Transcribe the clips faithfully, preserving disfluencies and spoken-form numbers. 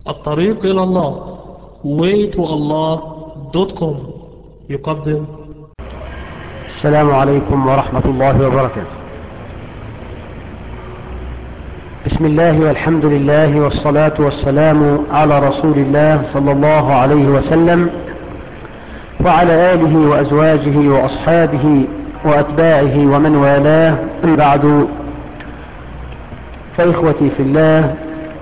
الطريق إلى الله way to allah دوت كوم يقدم. السلام عليكم ورحمة الله وبركاته. بسم الله والحمد لله والصلاة والسلام على رسول الله صلى الله عليه وسلم وعلى آله وأزواجه وأصحابه وأتباعه ومن والاه. من بعد، فإخوتي في الله،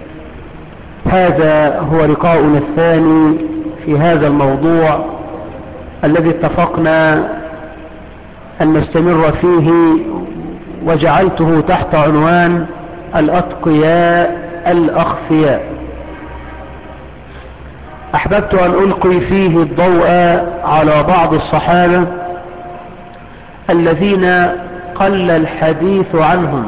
هذا هو لقاؤنا الثاني في هذا الموضوع الذي اتفقنا أن نستمر فيه، وجعلته تحت عنوان الأتقياء الأخفياء. أحببت أن ألقي فيه الضوء على بعض الصحابة الذين قل الحديث عنهم.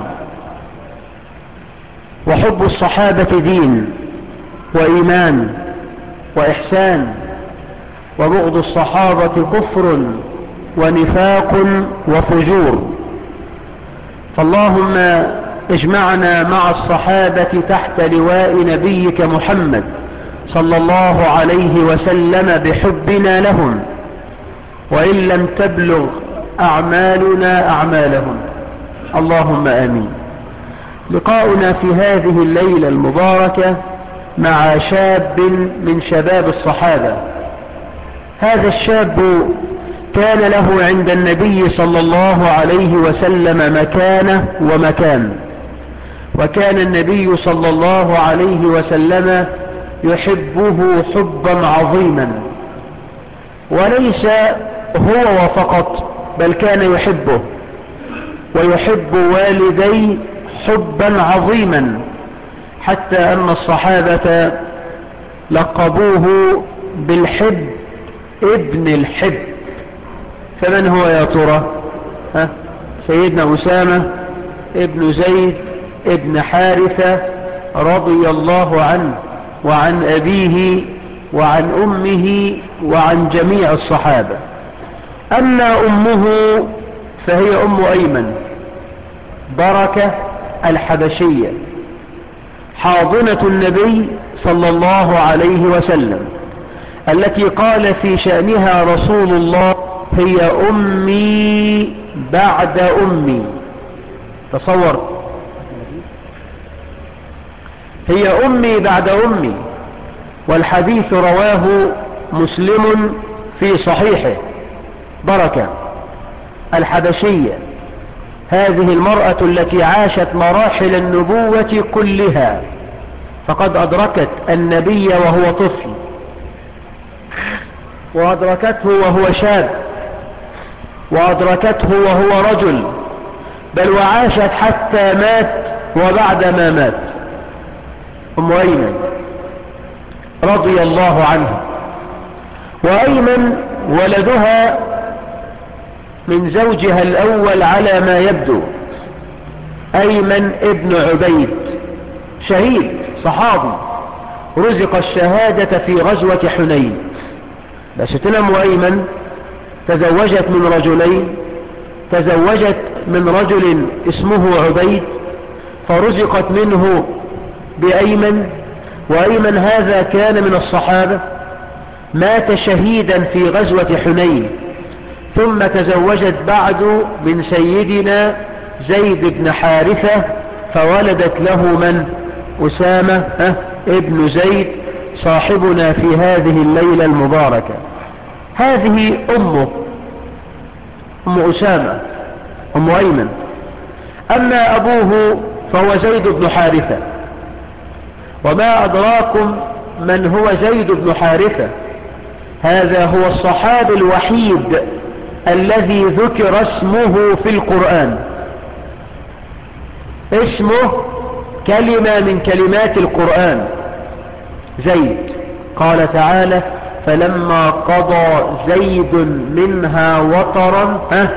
وحب الصحابة دين وإيمان وإحسان، وبغض الصحابة كفر ونفاق وفجور. فاللهم اجمعنا مع الصحابة تحت لواء نبيك محمد صلى الله عليه وسلم بحبنا لهم، وإن لم تبلغ أعمالنا أعمالهم، اللهم آمين. لقاؤنا في هذه الليلة المباركة مع شاب من شباب الصحابة. هذا الشاب كان له عند النبي صلى الله عليه وسلم مكانة ومكان، وكان النبي صلى الله عليه وسلم يحبه حبا عظيما، وليس هو فقط، بل كان يحبه ويحب والديه حبا عظيما، حتى أن الصحابة لقبوه بالحب ابن الحب. فمن هو يا ترى؟ ها؟ سيدنا أسامة ابن زيد ابن حارثة رضي الله عنه وعن أبيه وعن أمه وعن جميع الصحابة. أما أمه فهي أم أيمن بركة الحبشية، حاضنة النبي صلى الله عليه وسلم، التي قال في شأنها رسول الله: هي أمي بعد أمي. تصور، هي أمي بعد أمي. والحديث رواه مسلم في صحيحه. بركة الحبشية، هذه المرأة التي عاشت مراحل النبوة كلها، فقد أدركت النبي وهو طفل، وأدركته وهو شاب، وأدركته وهو رجل، بل وعاشت حتى مات وبعد ما مات. أم أيمن رضي الله عنها. وأيمن ولدها من زوجها الأول على ما يبدو، أيمن ابن عبيد، شهيد صحابي رزق الشهادة في غزوة حنين. بس تنم أيمن تزوجت من رجلين، تزوجت من رجل اسمه عبيد فرزقت منه بأيمن، وأيمن هذا كان من الصحابة، مات شهيدا في غزوة حنين. ثم تزوجت بعد من سيدنا زيد بن حارثة فولدت له من؟ أسامة ابن زيد صاحبنا في هذه الليلة المباركة. هذه أمه، أم أسامة، أم أيمن. أما أبوه فهو زيد بن حارثة. وما أدراكم من هو زيد بن حارثة؟ هذا هو الصحابي الوحيد الذي ذكر اسمه في القرآن. اسمه كلمة من كلمات القرآن، زيد. قال تعالى: فلما قضى زيد منها وطرا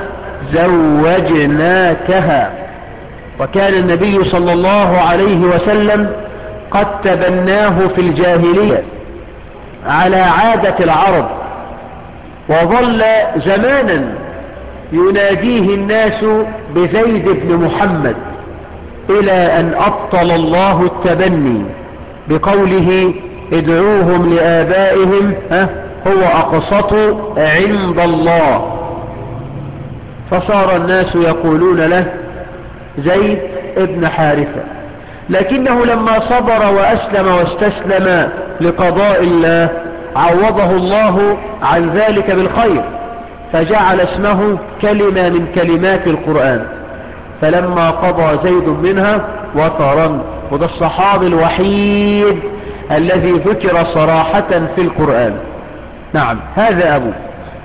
زوجناكها. وكان النبي صلى الله عليه وسلم قد تبناه في الجاهلية على عادة العرب، وظل زمانا يناديه الناس بزيد بن محمد، إلى أن أبطل الله التبني بقوله: ادعوهم لآبائهم ها هو أقسط عند الله. فصار الناس يقولون له زيد ابن حارثة، لكنه لما صبر وأسلم واستسلم لقضاء الله عوضه الله عن ذلك بالخير، فجعل اسمه كلمة من كلمات القرآن، فلما قضى زيد منها وطرا. وده الصحابي الوحيد الذي ذكر صراحة في القرآن. نعم، هذا أبو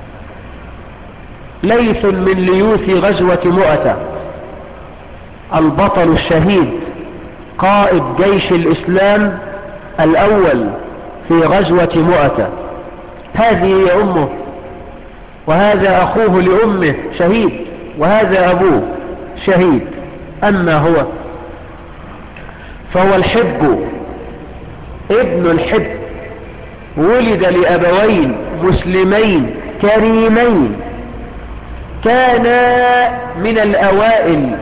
ليث من ليوث غزوة مؤتة، البطل الشهيد، قائد جيش الإسلام الأول في غزوة مؤتة. هذه هي أمه، وهذا أخوه لأمه شهيد، وهذا أبوه شهيد. أما هو فهو الحب، ابن الحب، ولد لأبوين مسلمين كريمين، كان من الأوائل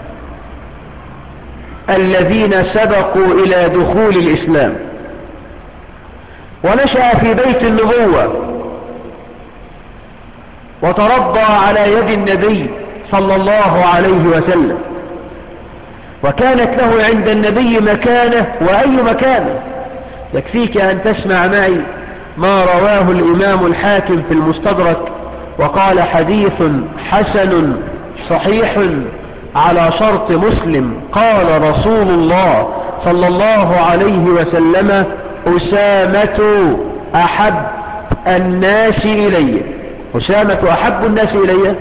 الذين سبقوا إلى دخول الإسلام، ونشأ في بيت النبوة، وتربى على يد النبي صلى الله عليه وسلم، وكانت له عند النبي مكانة، وأي مكانة. يكفيك أن تسمع معي ما رواه الإمام الحاكم في المستدرك وقال حديث حسن صحيح على شرط مسلم. قال رسول الله صلى الله عليه وسلم: أسامة أحب الناس إلي. أسامة أحب الناس إلي،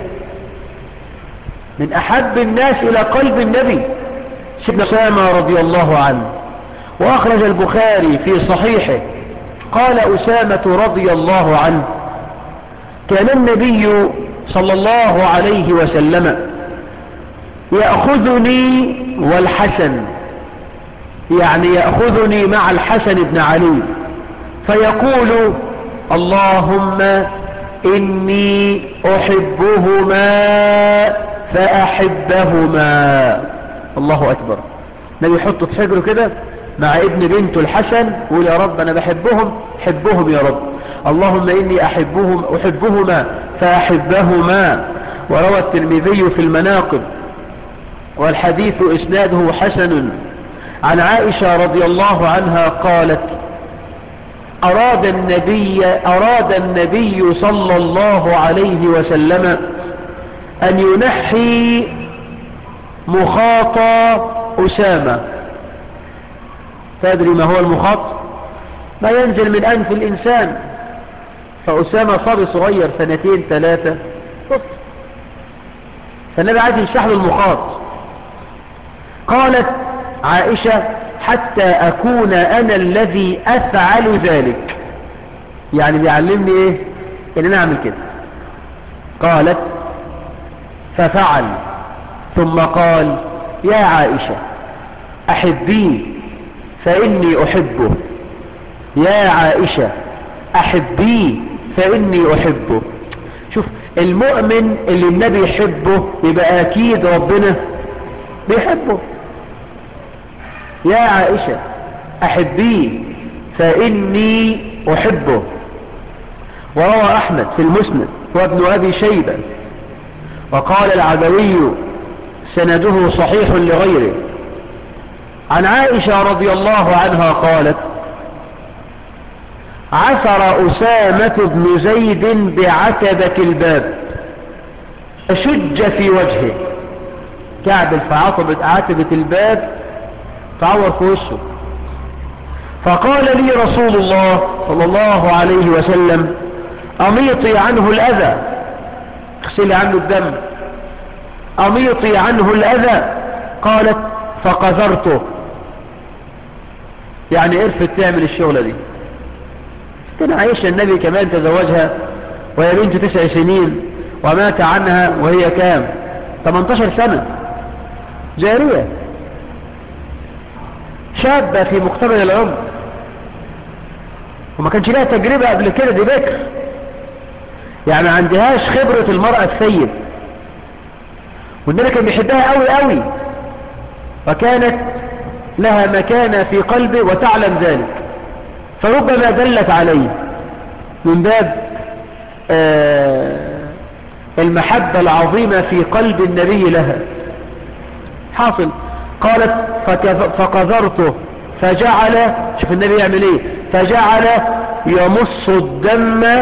من أحب الناس إلى قلب النبي سيدنا أسامة رضي الله عنه. وأخرج البخاري في صحيحه قال أسامة رضي الله عنه: كان النبي صلى الله عليه وسلم يأخذني والحسن، يعني يأخذني مع الحسن بن علي، فيقول: اللهم إني أحبهما فأحبهما. الله أكبر. النبي يحط في حجره كده مع ابن بنته الحسن، يقول: يا رب أنا بحبهم، حبهم يا رب، اللهم إني أحبهم أحبهما فأحبهما. وروى الترمذي في المناقب والحديث إسناده حسن عن عائشة رضي الله عنها قالت: أراد النبي, أراد النبي صلى الله عليه وسلم أن ينحي مخاط أسامة. تدري ما هو المخاط؟ ما ينزل من أنف الإنسان. فأسامة صبي صغير سنتين ثلاثة، فالنبي عايز يشرح له المخاط. قالت عائشة: حتى أكون أنا الذي أفعل ذلك، يعني بيعلمني إيه؟ إن أنا أعمل كده. قالت: ففعل، ثم قال: يا عائشة أحبيه فإني أحبه، يا عائشة أحبيه فإني أحبه. شوف، المؤمن اللي النبي يحبه يبقى أكيد ربنا بيحبه. يا عائشة أحبيه فإني أحبه. وروى أحمد في المسند وابن أبي شيبة وقال العدوي سنده صحيح لغيره عن عائشة رضي الله عنها قالت: عثر أسامة بن زيد بعتبة الباب فشج في وجهه، كعبل في عتبة عتبة الباب تعور في وشه. فقال لي رسول الله صلى الله عليه وسلم: أميطي عنه الأذى، اغسلي عنه الدم، أميطي عنه الأذى. قالت: فقذرته، يعني عرفت تعمل الشغلة دي. كان عائشة النبي كمان تزوجها وهي بنت تسع سنين، ومات عنها وهي كام؟ ثمانية عشر سنة، جارية شابة في مقتبل العمر، وما كانش لها تجربة قبل كده، دي بكر، يعني ما عندهاش خبرة المرأة السيد. والنبي كان بيحبها قوي قوي، وكانت لها مكانة في قلبه وتعلم ذلك. فربما دلت عليه من باب آه المحبة العظيمة في قلب النبي لها. حاصل قالت فقذرته فجعل، شوف النبي يعمل ايه، فجعل يمص الدم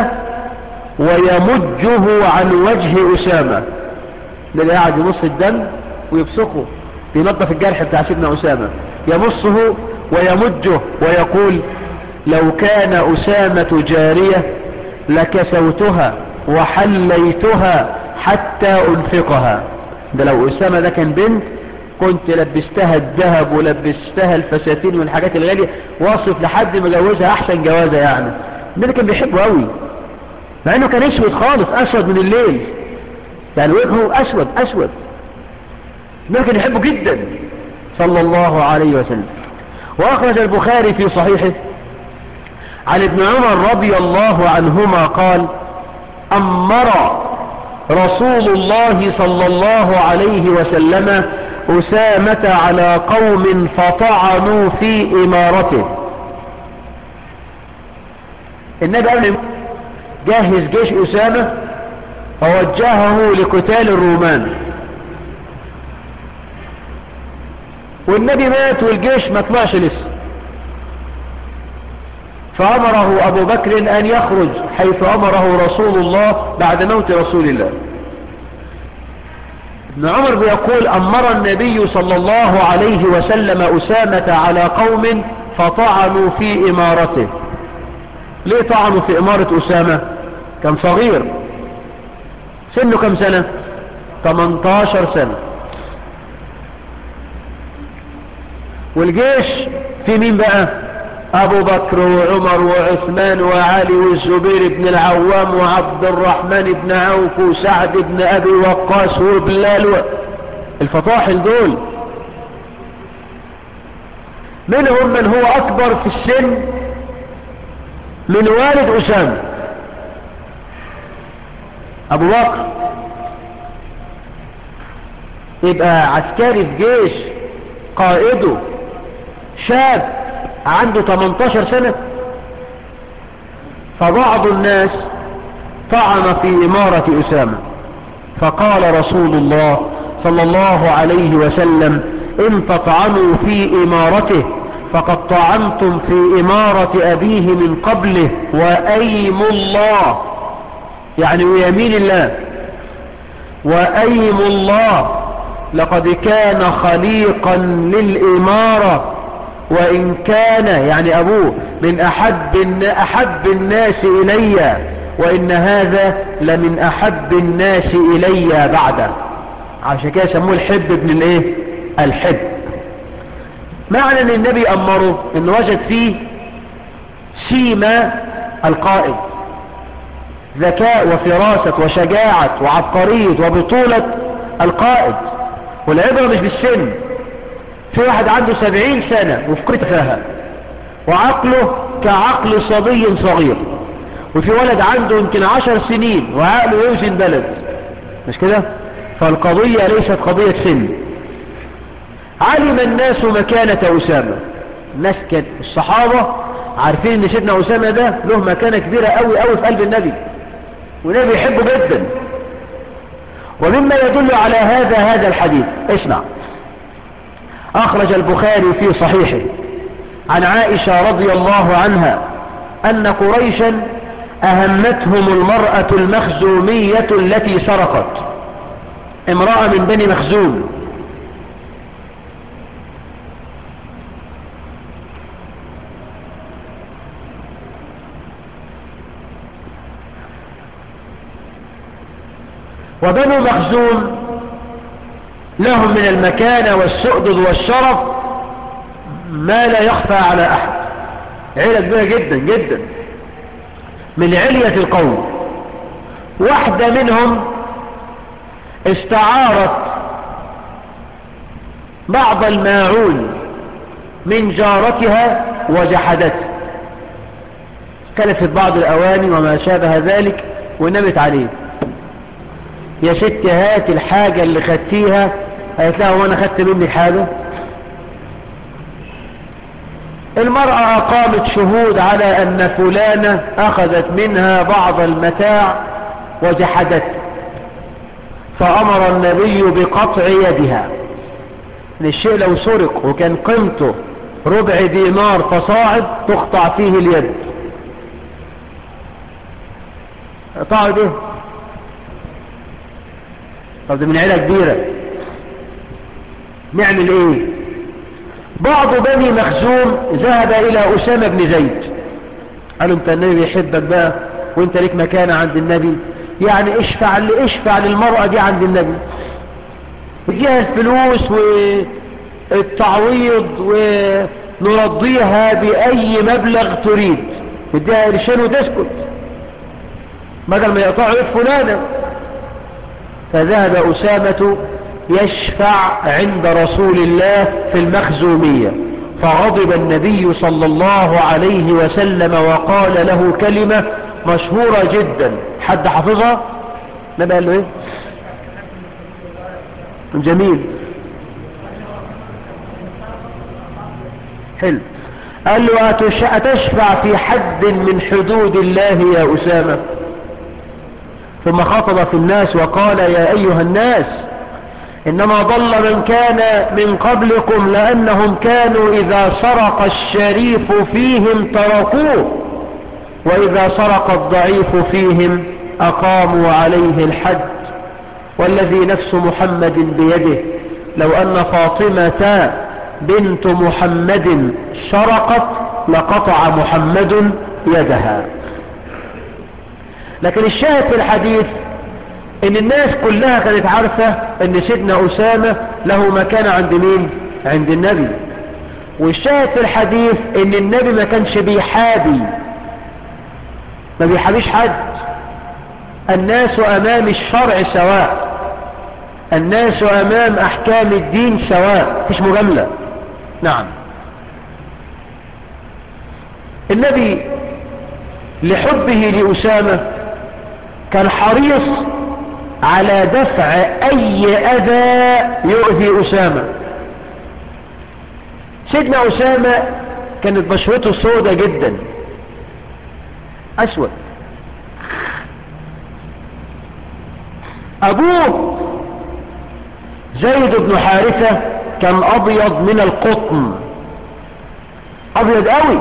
ويمجه عن وجه أسامة. النبي قاعد يمص الدم ويبصقه، بينظف الجرح بتاع سيدنا أسامة، يمصه ويمجه ويقول لو كان أسامة جارية لكسوتها وحليتها حتى أنفقها. ده لو أسامة ده كان بنت كنت لبستها الذهب ولبستها الفساتين والحاجات الغالية، واصف لحد ما جوزها أحسن جوازة. يعني النبي كان بيحبه قوي، مع انه كان اسود خالص، اسود من الليل، يعني وجهه اسود اسود. النبي كان يحبه جدا صلى الله عليه وسلم. واخرج البخاري في صحيحه عن ابن عمر رضي الله عنهما قال أمر رسول الله صلى الله عليه وسلم أسامة على قوم فطعنوا في إمارته. النبي قبل جهز جيش أسامة ووجهه لقتال الرومان، والنبي مات والجيش ما طلعش لسه، فأمره أبو بكر أن يخرج حيث أمره رسول الله بعد موت رسول الله. ابن عمر بيقول أمر النبي صلى الله عليه وسلم أسامة على قوم فطعنوا في إمارته. ليه طعنوا في إمارة أسامة؟ كان صغير، سنه كم سنة؟ ثمانية عشر سنة، والجيش في مين بقى؟ أبو بكر وعمر وعثمان وعلي والزبير بن العوام وعبد الرحمن بن عوف وسعد بن أبي وقاص وبلال، الفطاحل دول. منهم من هو أكبر في السن من والد أسامة، أبو بكر. يبقى عسكري في جيش قائده شاب عنده ثمانية عشر سنة. فبعض الناس طعن في إمارة أسامة، فقال رسول الله صلى الله عليه وسلم إن تطعنوا في إمارته فقد طعنتم في إمارة أبيه من قبله، وأيم الله، يعني ويمين الله، وأيم الله لقد كان خليقا للإمارة وإن كان، يعني أبوه، من أحب, أحب الناس إلي، وإن هذا لمن أحب الناس إلي بعده. عشان كده سموه الحب ابن الايه؟ الحب. معنى ان النبي أمره انه وجد فيه سيما القائد، ذكاء وفراسة وشجاعة وعبقرية وبطولة القائد. والعبرة مش بالسن، في واحد عنده سبعين سنة وفكرة فيها وعقله كعقل صبي صغير، وفي ولد عنده يمكن عشر سنين وعقله يوزن بلد، مش كده؟ فالقضية ليست قضية سن. علم الناس مكانة أسامة، الناس كان الصحابة عارفين ان سيدنا أسامة ده له مكانة كبيرة قوي قوي في قلب النبي، والنبي يحبه جدا. ومما يدل على هذا هذا الحديث، اسمع. أخرج البخاري في صحيحه عن عائشة رضي الله عنها أن قريشا أهمتهم المرأة المخزومية التي سرقت، امرأة من بني مخزوم. وبنو مخزوم لهم من المكانة والسؤدد والشرف ما لا يخفى على أحد، عيلة كبيرة جدا جدا من علية القوم. واحدة منهم استعارت بعض الماعون من جارتها وجحدته، كلفت بعض الأواني وما شابه ذلك ونمت عليه. يا ست هات الحاجة اللي خدتيها. قالت لها وانا خدت منك حاجة؟ المرأة أقامت شهود على أن فلانة أخذت منها بعض المتاع وجحدت، فأمر النبي بقطع يدها. الشيء لو سرق وكان قيمته ربع دينار فصاعد تقطع فيه اليد. قطعوا ده، طب ده من عيلة كبيرة، نعمل ايه؟ بعض بني مخزوم ذهب الى اسامة بن زيد، قالوا انت النبي يحبك بقى وانت ليك مكانة عند النبي، يعني اشفع اشفع للمرأة دي عند النبي، اديها الفلوس والتعويض ونرضيها باي مبلغ تريد، اديها قرشين وتسكت بدل ما يقطعوا يد فلانة. فذهب أسامة يشفع عند رسول الله في المخزومية، فغضب النبي صلى الله عليه وسلم وقال له كلمة مشهورة جدا، حد حافظها؟ النبي قال له ايه؟ جميل، حلو. قال له أتشفع في حد من حدود الله يا أسامة؟ ثم خطب في الناس وقال يا أيها الناس إنما ضل من كان من قبلكم لأنهم كانوا إذا سرق الشريف فيهم تركوه، وإذا سرق الضعيف فيهم أقاموا عليه الحد، والذي نفس محمد بيده لو أن فاطمة بنت محمد سرقت لقطع محمد يدها. لكن الشاهد في الحديث ان الناس كلها كانت عارفة ان سيدنا أسامة له مكانة عند مين؟ عند النبي. والشاهد في الحديث ان النبي ما كانش بيحابي، ما بيحابيش حد، الناس امام الشرع سواء، الناس امام احكام الدين سواء، مفيش مجاملة. نعم، النبي لحبه لأسامة كان حريص على دفع اي اذى يؤذي أسامة. سيدنا أسامة كانت بشرته سودة جدا، اسود. ابوه زيد بن حارثة كان ابيض من القطن، ابيض قوي.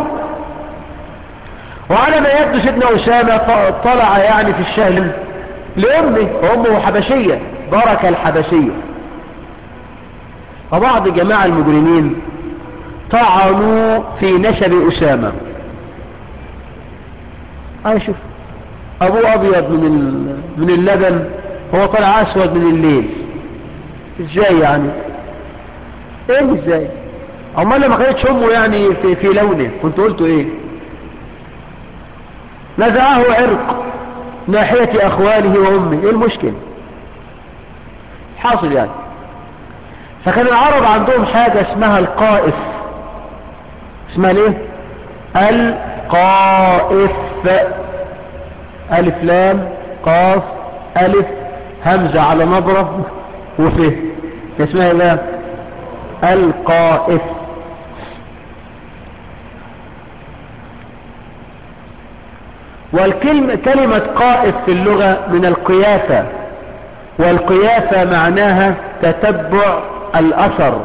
وعلى ما يبدو سيدنا أسامة طلع يعني في الشهل لأمه، وأمه حبشية، بركة الحبشية. وبعض جماعة المجرمين طعنوا في نسب أسامة. أنا شوف أبوه أبيض من من اللبن، هو طلع أسود من الليل، إزاي يعني؟ إيه إزاي؟ أمال ما كانتش أمه يعني في, في لونه كنت قلته إيه؟ نزعه عرق ناحية أخوانه وأمه، إيه المشكلة؟ حاصل يعني. فكان العرب عندهم حاجة اسمها القائف. اسمها ليه؟ القائف، ألف لام قاف ألف همزة على نبرة وفه، اسمها ايه؟ القائف. والكلمة كلمة قائف في اللغة من القيافة، والقيافة معناها تتبع الأثر.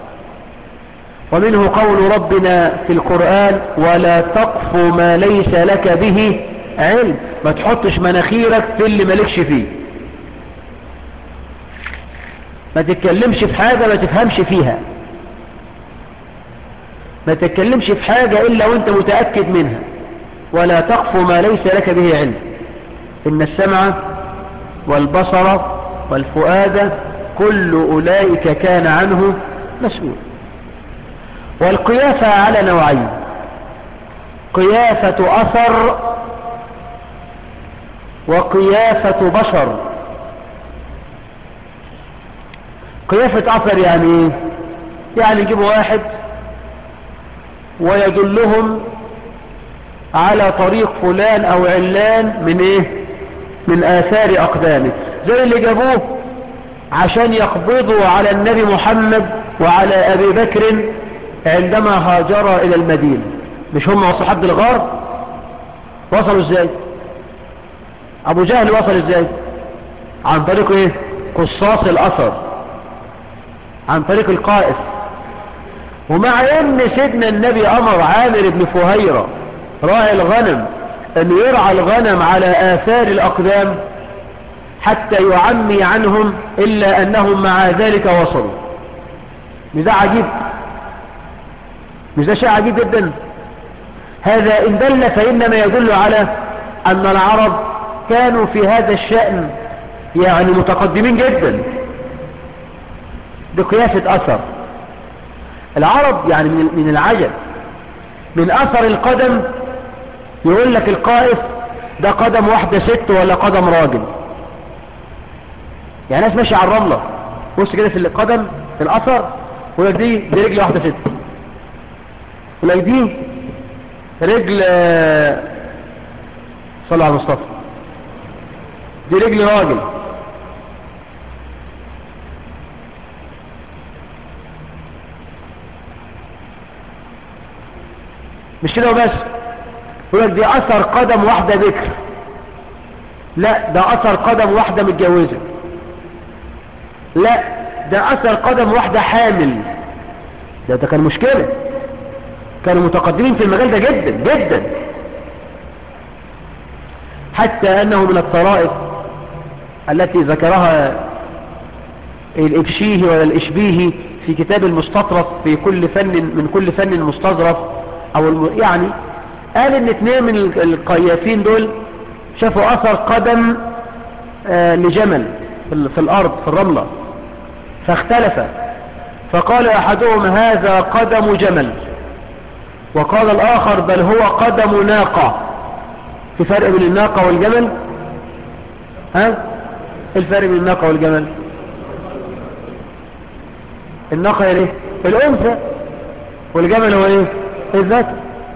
ومنه قول ربنا في القرآن ولا تقف ما ليس لك به علم، ما تحطش مناخيرك في اللي مالكش فيه، ما تتكلمش في حاجة ما تفهمش فيها، ما تتكلمش في حاجة إلا وانت متأكد منها. ولا تقف ما ليس لك به علم، إن السمع والبصر والفؤاد كل أولئك كان عنه مسؤول. والقيافة على نوعين، قيافة أثر وقيافة بشر. قيافة أثر يعني ايه؟ يعني يجيبوا واحد ويدلهم على طريق فلان أو علان من ايه؟ من آثار أقدامه، زي اللي جابوه عشان يقبضوا على النبي محمد وعلى أبي بكر عندما هاجر إلى المدينة. مش هم وصلوا حد الغار؟ وصلوا ازاي؟ أبو جهل وصل ازاي؟ عن طريق ايه؟ قصاص الأثر، عن طريق القائف. ومع ان سيدنا النبي أمر عامر بن فهيرة راعي الغنم أن يرعى الغنم على آثار الأقدام حتى يعمي عنهم، إلا أنهم مع ذلك وصلوا. مش ده عجيب؟ مش ده شيء عجيب جدا؟ هذا إن دل فإنما يدل على أن العرب كانوا في هذا الشأن يعني متقدمين جدا بقياسة أثر. العرب يعني من العجب من أثر القدم، يقول لك القائف ده قدم واحدة ست ولا قدم راجل. يعني ناس ماشي على الرملة بص كده في القدم في الأثر، يقول لك دي دي رجل واحدة ست، يقول لك دي رجل صلى على المصطفى دي رجل راجل. مش كده وبس، يقول لك دي أثر قدم واحدة بكر، لا ده أثر قدم واحدة متجوزة، لا ده أثر قدم واحدة حامل. ده ده كان مشكلة، كانوا متقدمين في المجال ده جدا جدا، حتى أنه من الطرائف التي ذكرها الإبشيه ولا الإشبيهي في كتاب المستطرف في كل فن من كل فن مستظرف أو الم... يعني قال إن اثنين من القياسين دول شافوا أثر قدم آه لجمل في الأرض في الرملة، فاختلف، فقال أحدهم هذا قدم جمل، وقال الآخر بل هو قدم ناقة. في فرق بين الناقة والجمل؟ ها؟ الفرق بين الناقة والجمل؟ الناقة هي ايه؟ الأنثى، والجمل هو ايه؟ الذكر،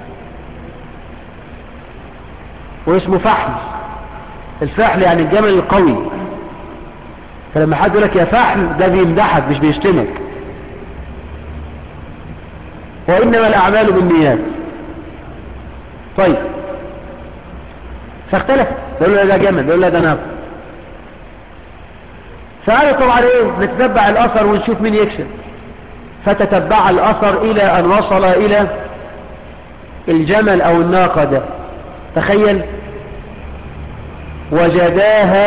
واسمه فحل. الفحل يعني الجمل القوي، فلما حد يقول لك يا فحل ده بيمدحك مش بيشتمك. وإنما الأعمال بالنيات. طيب فاختلف، يقول له ده جمل، يقول له ده ناقة. فقالوا طبعا ايه نتتبع الأثر ونشوف مين يكسب. فتتبع الأثر إلى أن وصل إلى الجمل أو الناقة ده. تخيل، وجداها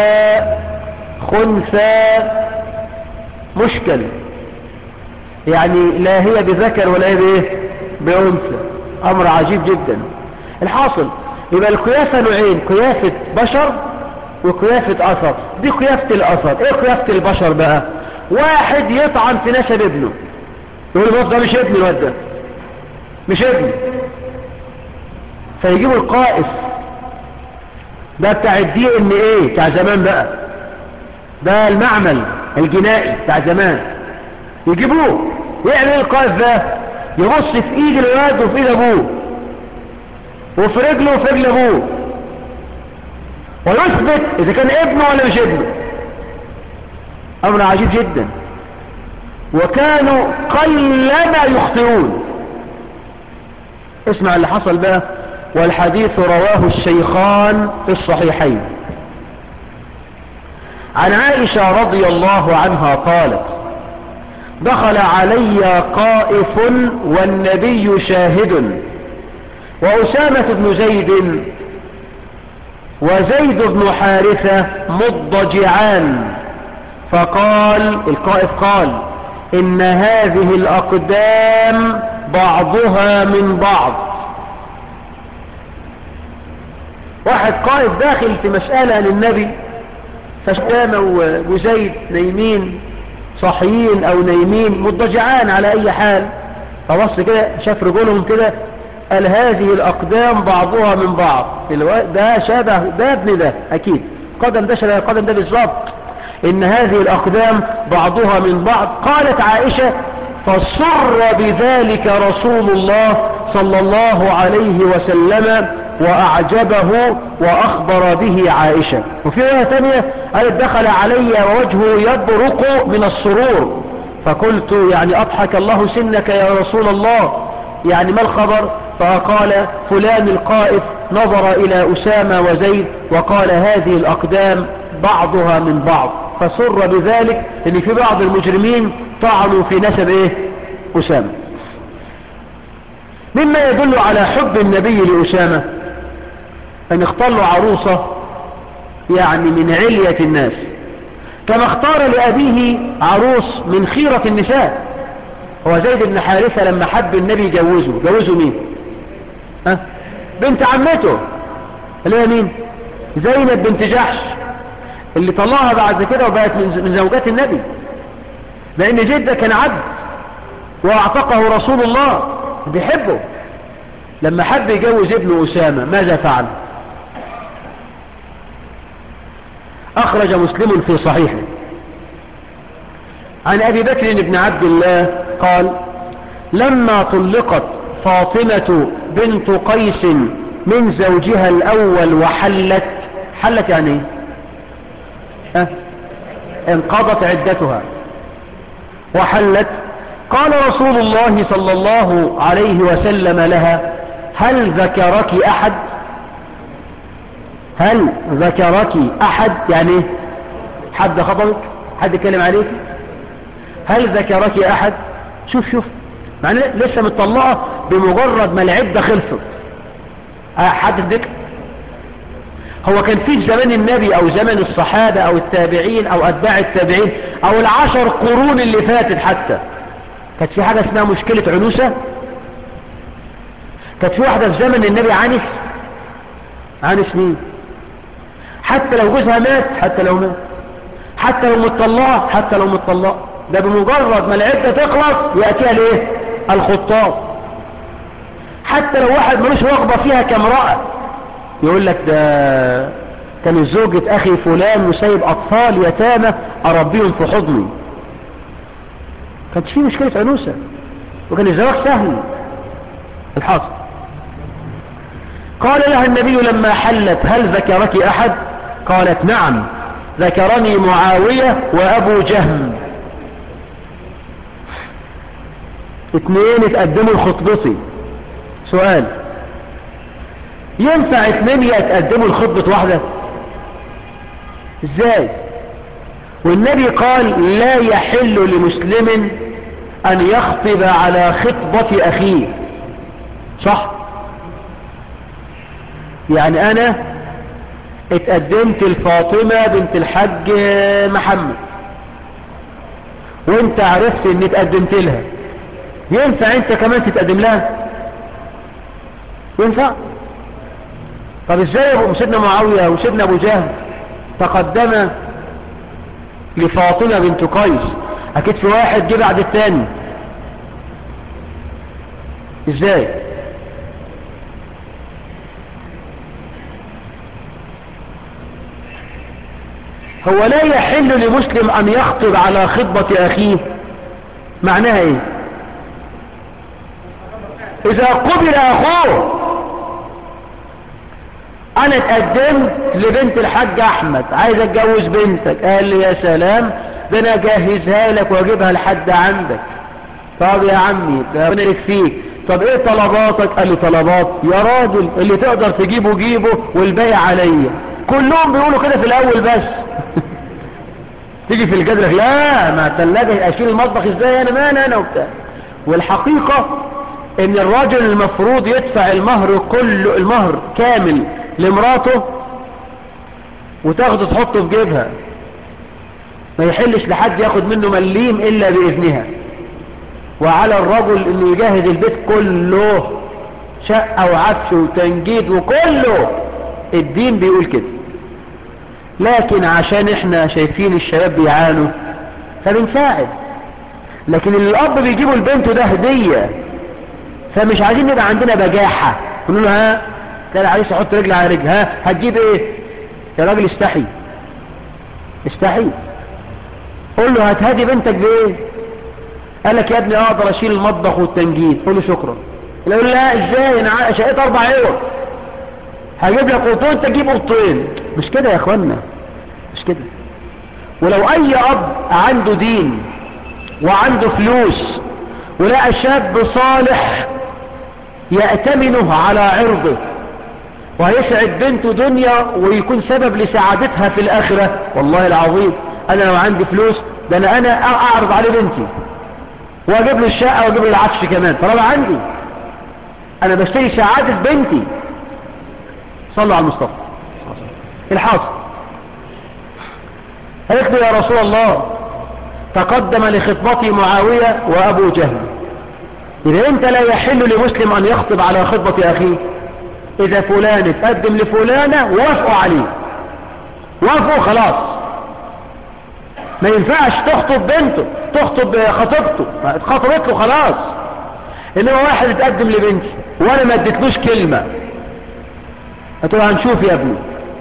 خنثى مشكل، يعني لا هي بذكر ولا هي بايه بأنثى. أمر عجيب جدا. الحاصل يبقى القيافة نوعين، قيافة بشر وقيافة أثر. دي قيافة الأثر. ايه قيافة البشر بقى؟ واحد يطعن في نسب ابنه، يقول له ده مش ابن الواد ده مش ابن، فيجيبوا القائف ده بتاع الدي ان ايه بتاع زمان بقى، ده المعمل الجنائي بتاع زمان، يجيبوه يعمل القائف ده، يبص في ايد الواد وفي ايد ابوه وفي رجله وفي رجل ابوه، ويثبت اذا كان ابنه ولا مش ابنه. امر عجيب جدا. وكانوا قلما يخطئون. اسمع اللي حصل بقى، والحديث رواه الشيخان في الصحيحين. عن عائشة رضي الله عنها قالت دخل علي قائف والنبي شاهد، وأسامة بن زيد وزيد بن حارثة مضجعان، فقال القائف قال إن هذه الأقدام بعضها من بعض. واحد قائف داخل في مسألة للنبي، فأسامة وزيد نايمين صحيين أو نايمين مضجعان على أي حال، فبص كده شاف رجلهم كده قال هذه الأقدام بعضها من بعض. ده شبه ده ابن ده أكيد، قدم ده شبه قدم ده بالظبط، إن هذه الأقدام بعضها من بعض. قالت عائشة فسر بذلك رسول الله صلى الله عليه وسلم وأعجبه وأخبر به عائشة. وفي رواية ثانية قالت دخل علي ووجهه يبرق من السرور، فقلت يعني أضحك الله سنك يا رسول الله، يعني ما الخبر؟ فقال فلان القائف نظر إلى أسامة وزيد وقال هذه الأقدام بعضها من بعض، فسر بذلك ان في بعض المجرمين طعنوا في نسب ايه أسامة. مما يدل على حب النبي لأسامة أن اختار له عروسة يعني من علية الناس، كما اختار لأبيه عروس من خيرة النساء. هو زيد بن حارثة لما حب النبي جوزه، جوزه مين؟ ها؟ بنت عمته اللي هي مين؟ زينب بنت جحش، اللي طلعها بعد كده وبقت من زوجات النبي، لأن جده كان عبد واعتقه رسول الله بيحبه. لما حب يجوز ابن أسامة ماذا فعل؟ أخرج مسلم في صحيحه عن أبي بكر بن عبد الله قال لما طلقت فاطمة بنت قيس من زوجها الأول وحلت، حلت يعني ايه؟ أه؟ انقضت عدتها وحلت، قال رسول الله صلى الله عليه وسلم لها هل ذكرك أحد؟ هل ذكرك أحد يعني ايه؟ حد خطبك؟ حد يتكلم عليك؟ هل ذكرك أحد؟ شوف شوف معنى لسه متطلقة بمجرد ما العدة خلصت. أه حد الذكر؟ هو كان في زمان النبي او زمان الصحابة او التابعين او اتباع التابعين او العشر قرون اللي فاتت حتى كانت في حاجة اسمها مشكلة عنوسة؟ كانت في واحدة في زمن النبي عنس؟ عنس مين؟ حتى لو جوزها مات، حتى لو مات، حتى لو متطلقة، حتى لو متطلقة، ده بمجرد ما العدة تخلص يأتيها ليه؟ الخطاب. حتى لو واحد ملوش رغبة فيها كامرأة يقول لك ده كان زوجة أخي فلان وسايب أطفال يتامى أربيهم في حضني، كانت في مشكلة عنوسة وكان الزواج سهل الحاصل. قال لها النبي لما حلت هل ذكرك أحد؟ قالت نعم ذكرني معاوية وأبو جهم، اتنين اتقدموا لخطبتي. سؤال، ينفع اتنين يتقدموا لخطبة واحدة؟ ازاي؟ والنبي قال لا يحل لمسلم ان يخطب على خطبة اخيه، صح؟ يعني انا اتقدمت لفاطمة بنت الحاج محمد وانت عرفت اني اتقدمت لها، ينفع انت كمان تتقدم لها؟ ينفع؟ طب ازاي ابو سيدنا معاوية وسيدنا ابو جهل تقدم لفاطمة بنت قيس؟ اكيد في واحد جه بعد الثاني، ازاي؟ هو لا يحل لمسلم ان يخطب على خطبة اخيه، معناها ايه؟ اذا قبل اخوه، انا اتقدمت لبنت الحاج احمد عايز اتجوز بنتك، قال لي يا سلام ده انا اجهزها لك واجيبها لحد عندك. طب يا عمي ربنا يبارك فيك، طب ايه طلباتك؟ قال لي طلبات يا راجل اللي تقدر تجيبه جيبه والباقي عليا. كلهم بيقولوا كده في الاول بس تيجي في الجدل لا ما الثلاجه اشيل المطبخ ازاي انا مالي انا وبتاع. والحقيقه ان الراجل المفروض يدفع المهر كله، المهر كامل لمراته وتاخده تحطه في جيبها، ما يحلش لحد ياخد منه مليم الا باذنها. وعلى الرجل انه يجهز البيت كله، شقة وعفش وتنجيد وكله، الدين بيقول كده. لكن عشان احنا شايفين الشباب بيعانوا فبنساعد، لكن اللي الاب بيجيبه البنت ده هدية، فمش عايزين نبقى عندنا بجاحة نقول له ها كان عايز احط رجل على رجل، ها هتجيب ايه يا راجل؟ استحي استحي، قول له هتهدي بنتك بايه؟ قال لك يا ابني اقدر اشيل المطبخ والتنجيد، قول له شكرا. يقول لا ازاي انا شقيت اربع عوض هجيب لك قطين تجيب قطين. مش كده يا اخوانا، مش كده. ولو اي اب عنده دين وعنده فلوس ولقى شاب صالح يأتمنه على عرضه وهيسعد بنته دنيا ويكون سبب لسعادتها في الآخرة، والله العظيم أنا لو عندي فلوس ده أنا, أنا أعرض عليه بنتي وأجيب له الشقة وأجيب له العفش كمان، طالما عندي أنا بشتري سعادة بنتي. صلوا على المصطفى. الحاصل قالت له يا رسول الله تقدم لخطبتي معاوية وأبو جهل، إذا أنت لا يحل لمسلم أن يخطب على خطبة أخيه، إذا فلان اتقدم لفلانة وافقوا عليه، وافقوا خلاص، ما ينفعش تخطب بنته تخطب خطيبته اتخطبت له خلاص. إنما واحد اتقدم لبنتي وأنا ما اديتلوش كلمة، هتقول هنشوف يا ابني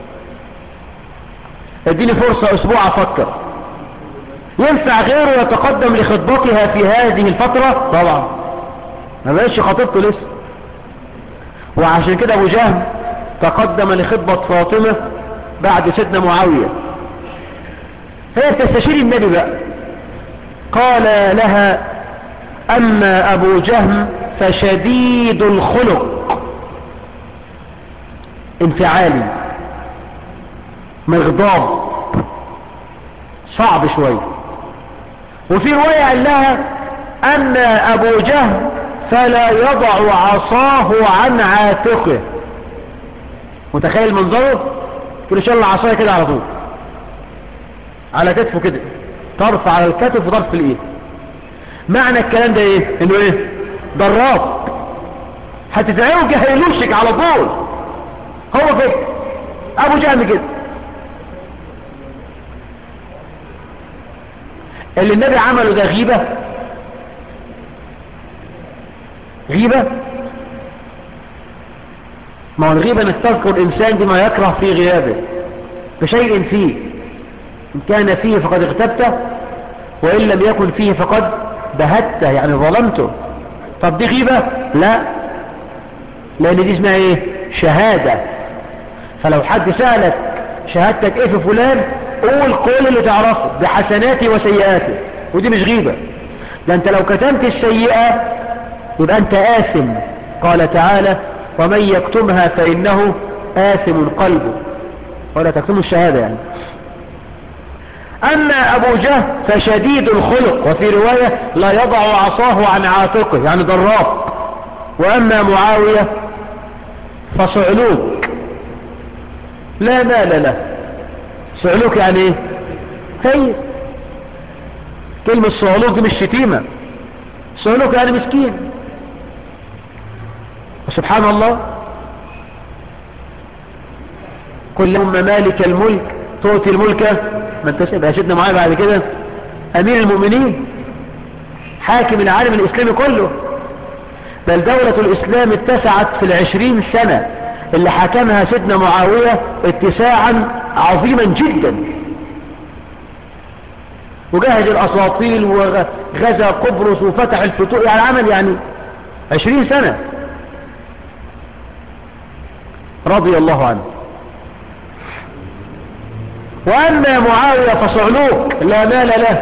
اديني فرصة أسبوع أفكر. ينفع غيره يتقدم لخطبتها في هذه الفترة؟ طبعا ما بقاش خطيبته لسه. وعشان كده أبو جهل تقدم لخطبة فاطمة بعد سيدنا معاوية، هي تستشير النبي بقى. قال لها أما أبو جهل فشديد الخلق، انفعالي مغضاب صعب شوي. وفي رواية قال لها أما أبو جهل فلا يضع عصاه عن عاتقه. متخيل منظره؟ كل شاء الله عصاه كده على طول على كتفه كده، طرف على الكتف وطرف في الايد. معنى الكلام ده ايه؟ انه ايه؟ ضراب، هتتعوج هيلوشك على طول. هو كده ابو جهل كده. اللي النبي عمله ده غيبة، غيبة. ما هو الغيبة انك تذكر الانسان بما يكره في غيابه بشيء فيه، ان كان فيه فقد اغتبته وان لم يكن فيه فقد بهته، يعني ظلمته. طب دي غيبة؟ لا، لان دي اسمها ايه؟ شهادة. فلو حد سألك شهادتك ايه في فلان، قول كل اللي تعرفه بحسناته وسيئاته، ودي مش غيبة. ده انت لو كتمت السيئة يبقى انت آثم. قال تعالى ومن يكتمها فإنه آثم قلبه، ولا تكتموا الشهادة يعني. أما أبو جهل فشديد الخلق، وفي رواية لا يضع عصاه عن عاتقه، يعني ضراب. وأما معاوية فصعلوك لا مال له. صعلوك يعني ايه؟ هي كلمة صعلوك دي مش شتيمة، صعلوك يعني مسكين. سبحان الله، كلهم مالك الملك تؤتي الملك من تشاء. بقى سيدنا معاوية بعد كده امير المؤمنين، حاكم العالم الاسلامي كله، بل دولة الاسلام اتسعت في العشرين سنة اللي حكمها سيدنا معاوية اتساعا عظيما جدا، وجهز الاساطيل وغزا قبرص وفتح الفتوح، يعني عمل يعني عشرين سنة رضي الله عنه. وأما معاوية فصعلوك لا مال له،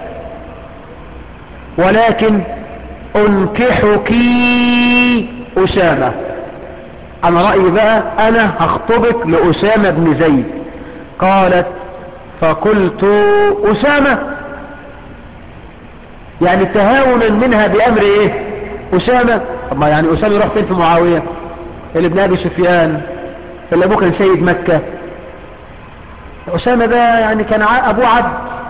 ولكن أنكحك أسامة. أنا رأيي بقى أنا هخطبك لأسامة بن زيد. قالت فقلت أسامة، يعني تهاونا منها بأمر إيه؟ أسامة. طب ما يعني أسامة يروح فين في معاوية؟ اللي ابن أبي سفيان، اللي أبوه كان سيد مكة. أسامة ده يعني كان أبوه عبد.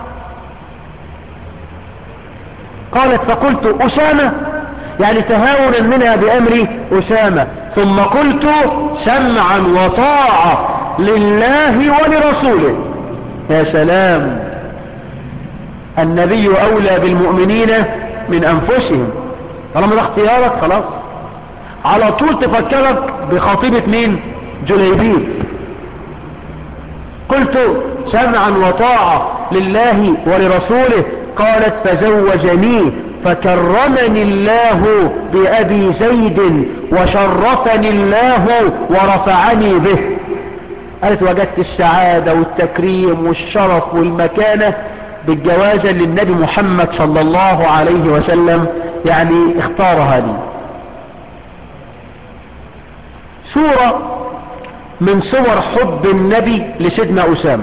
قالت فقلت أسامة، يعني تهاونا منها بأمر أسامة. ثم قلت سمعا وطاعة لله ولرسوله. يا سلام، النبي أولى بالمؤمنين من أنفسهم. طالما ده اختيارك خلاص، على طول تفكرك بخطيبة مين؟ جليبيب. قلت سمعا وطاعة لله ولرسوله. قالت فزوجني فكرمني الله بأبي زيد وشرفني الله ورفعني به. قالت وجدت السعادة والتكريم والشرف والمكانة بالجوازة اللي النبي محمد صلى الله عليه وسلم يعني اختارها لي. صورة من صور حب النبي لسيدنا أسامة.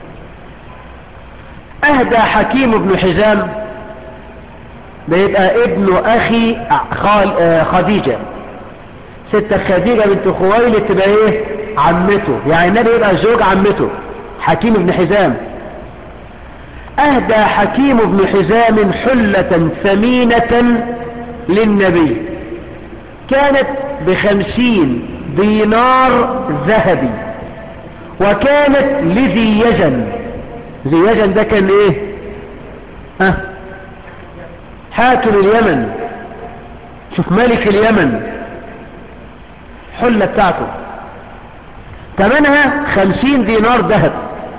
أهدى حكيم بن حزام، ده يبقى ابن أخي خديجة، ستة خديجة بنت خويلد تبقى ايه عمته، يعني النبي يبقى زوج عمته حكيم بن حزام. أهدى حكيم بن حزام حلة ثمينة للنبي، كانت بخمسين دينار ذهبي، وكانت لذي يجن. ذي يجن ده كان ايه ها حاكم اليمن، شوف ملك اليمن، حلة بتاعته ثمنها خمسين دينار ذهب.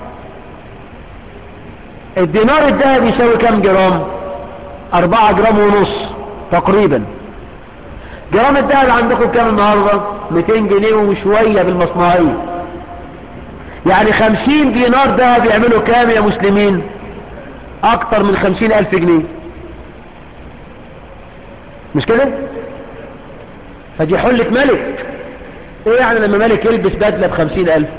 الدينار الذهب يساوي كم جرام؟ أربعة جرام ونص تقريبا. جرام الذهب عندكم كم النهاردة؟ مئتين جنيه وشوية بالمصنعية. يعني خمسين دينار ذهب يعملوا كام يا مسلمين؟ أكتر من خمسين ألف جنيه، مش كده؟ فدي حلة ملك. ايه يعني لما ملك يلبس بدلة بخمسين ألف؟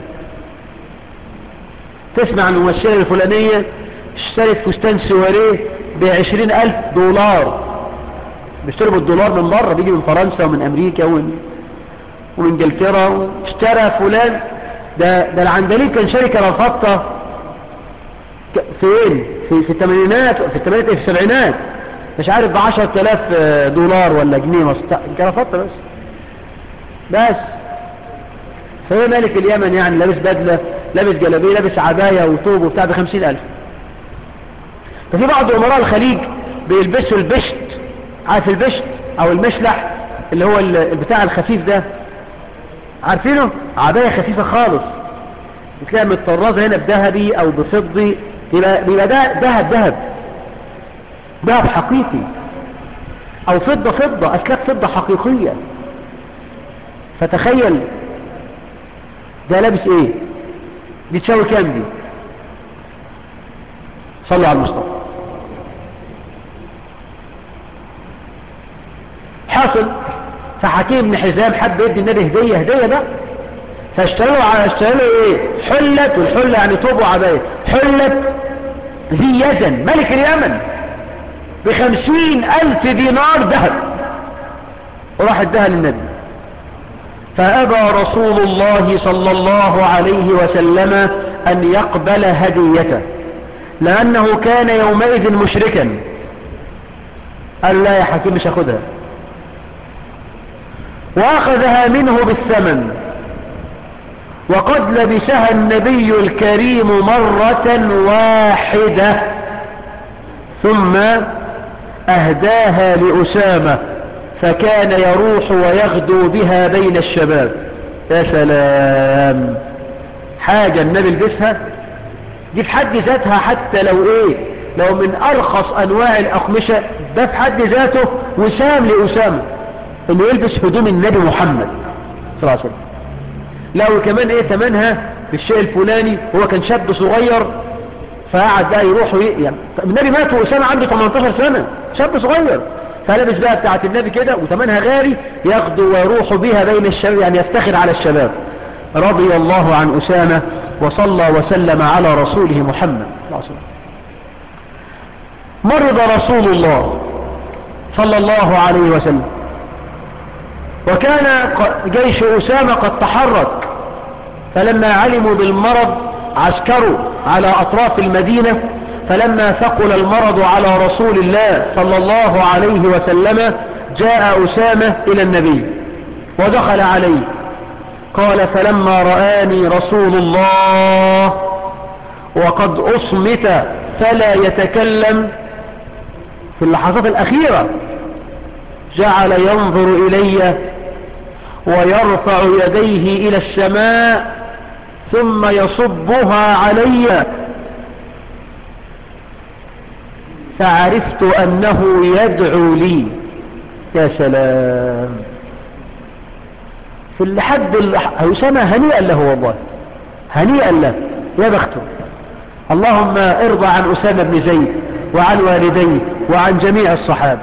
تسمع عن الممثلة الفلانية اشترت فستان سواريه بعشرين ألف دولار، بيشتروا بالدولار من بره، بيجي من فرنسا ومن أمريكا ومن ومن انجلترا. اشترى فلان ده ده العندليب كان شركة رفضة فين في في الثمانينات في الثمانينات في السبعينات، مش عارف بعشرة آلاف دولار ولا جنيه مصر، كان رفضة بس بس فهو ملك اليمن يعني لابس بدلة، لابس جلابيه، لابس عباية وطوب وبتاع بخمسين ألف. ففي بعض أمراء الخليج بيلبسوا البشت، عارف البشت أو المشلح اللي هو البتاع الخفيف ده، عارفينه؟ عباية خفيفة خالص، بتلاقي متطرزة هنا بذهبي أو بفضي، يبقى بيبقى ده ذهب ذهب ذهب حقيقي، أو فضة فضة، أسلاك فضة حقيقية. فتخيل ده لابس ايه، دي تساوي كام دي؟ صلوا على المصطفى. حاصل فحكيم بن حزام حب يدي النبي هدية هدية بقى، فاشتروا على اشتروا ايه حلة، والحلة يعني طوب وعباية، حلة ذي يزن ملك اليمن بخمسين ألف دينار ذهب، وراح ادها للنبي. فأبى رسول الله صلى الله عليه وسلم أن يقبل هديته، لأنه كان يومئذ مشركا. قال لا يا حكيم مش أخذها، وأخذها منه بالثمن، وقد لبسها النبي الكريم مرة واحدة ثم أهداها لأسامة، فكان يروح ويغدو بها بين الشباب. يا سلام، حاجة النبي لبسها دي في حد ذاتها، حتى لو ايه لو من ارخص انواع الاقمشة، ده في حد ذاته وسام لأسامة انه يلبس هدوم النبي محمد صلى الله عليه وسلم. لو كمان ايه تمنها بالشيء الفلاني، هو كان شاب صغير فقعد بقى يروح يعني النبي مات وأسامة عنده ثمانية عشر سنة، شاب صغير، فلبس بقى بتاعت النبي كده وتمنها غالي، ياخدوا ويروحوا بها بين الشباب، يعني يفتخر على الشباب. رضي الله عن أسامة، وصلى وسلم على رسوله محمد صلى الله عليه وسلم. مرض رسول الله صلى الله عليه وسلم، وكان جيش أسامة قد تحرك، فلما علموا بالمرض عسكروا على أطراف المدينة. فلما ثقل المرض على رسول الله صلى الله عليه وسلم، جاء أسامة إلى النبي ودخل عليه، قال فلما رآني رسول الله وقد أصمت فلا يتكلم في اللحظات الأخيرة، جعل ينظر إلي ويرفع يديه إلى السماء ثم يصبها علي، فعرفت أنه يدعو لي. يا سلام، في الحد أسامة هنيئا له، والله هنيئا له، يا بخته. اللهم ارضى عن أسامة بن زيد وعن والديه وعن جميع الصحابة.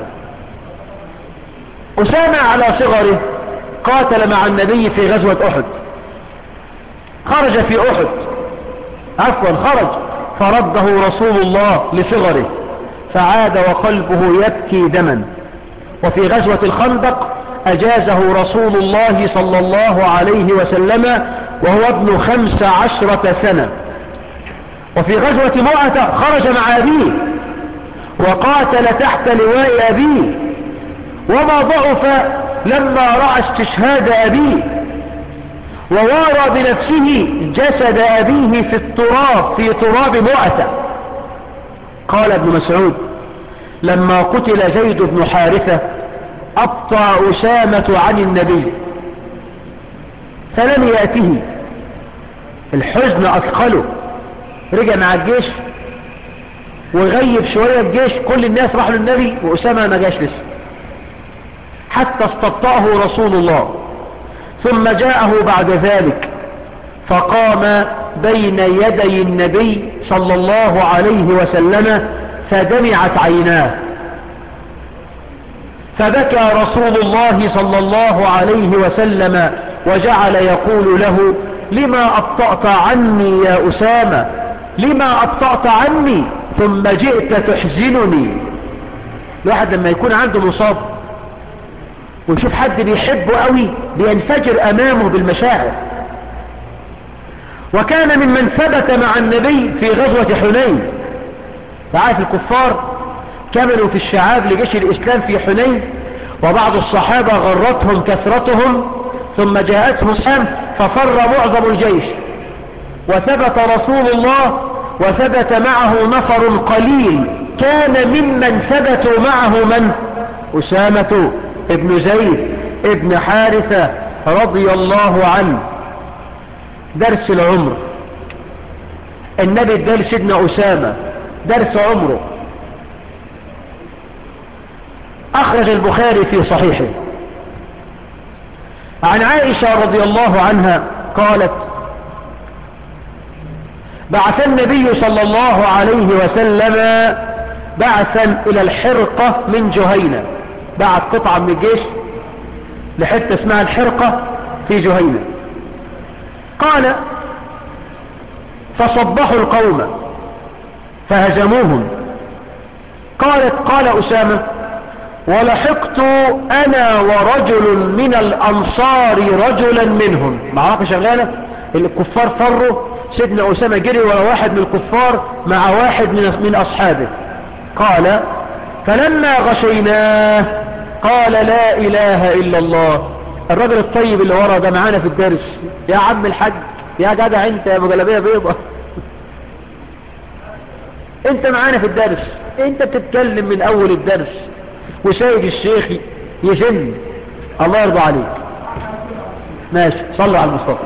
أسامة على صغره قاتل مع النبي في غزوة أحد، خرج في أحد عفوا خرج فرده رسول الله لصغره فعاد وقلبه يبكي دما. وفي غزوة الخندق أجازه رسول الله صلى الله عليه وسلم وهو ابن خمس عشرة سنة. وفي غزوة مؤتة خرج مع أبيه وقاتل تحت لواء أبيه، وما ضعف لما رأى استشهاد أبيه، ووارى بنفسه جسد أبيه في التراب في تراب مؤتة. قال ابن مسعود لما قتل زيد بن حارثة أبطأ أسامة عن النبي فلم يأته، الحزن أثقله، رجع مع الجيش وغيب شوية الجيش، كل الناس راحوا للنبي وأسامة ما جاش لسه، حتى استبطأه رسول الله. ثم جاءه بعد ذلك فقام بين يدي النبي صلى الله عليه وسلم فدمعت عيناه، فبكى رسول الله صلى الله عليه وسلم وجعل يقول له لما أبطأت عني يا أسامة، لما أبطأت عني ثم جئت تحزنني. الواحد لما يكون عنده مصاب ويشوف حد بيحبه قوي بينفجر أمامه بالمشاعر. وكان ممن ثبت مع النبي في غزوة حنين، فعارف الكفار كملوا في الشعاب لجيش الإسلام في حنين، وبعض الصحابة غرتهم كثرتهم، ثم جاءتهم الشام ففر معظم الجيش، وثبت رسول الله وثبت معه نفر قليل كان ممن ثبتوا معه من؟ أسامة ابن زيد ابن حارثة رضي الله عنه. درس العمر، النبي ادى سيدنا أسامة درس عمره. أخرج البخاري في صحيحه عن عائشة رضي الله عنها قالت بعث النبي صلى الله عليه وسلم بعثا إلى الحرقة من جهينة، بعث قطعة من الجيش لحتة اسمها الحرقة في جهينة. قال فصبحوا القوم فهزموهم. قالت قال أسامة ولحقت أنا ورجل من الأنصار رجلا منهم، معركة شغالة الكفار فروا، سيدنا أسامة جري ورا واحد من الكفار مع واحد من, من أصحابه. قال فلما غشيناه قال لا إله إلا الله. الرجل الطيب اللي ورا ده معانا في الدرس، يا عم الحاج يا جدع انت يا مجلبية بيضة انت معانا في الدرس، انت بتتكلم من اول الدرس وسيد الشيخ يزن، الله يرضى عليك. ماشي صلوا على المصطفى.